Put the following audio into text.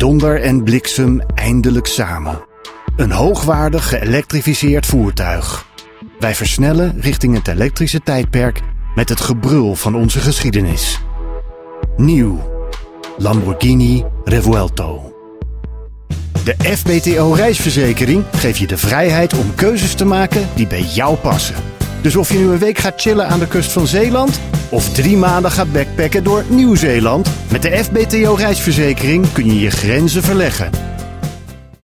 donder en bliksem eindelijk samen. Een hoogwaardig geëlektrificeerd voertuig. Wij versnellen richting het elektrische tijdperk met het gebrul van onze geschiedenis. Nieuw. Lamborghini Revuelto. De FBTO reisverzekering geeft je de vrijheid om keuzes te maken die bij jou passen. Dus of je nu een week gaat chillen aan de kust van Zeeland of 3 maanden gaat backpacken door Nieuw-Zeeland, met de FBTO reisverzekering kun je je grenzen verleggen.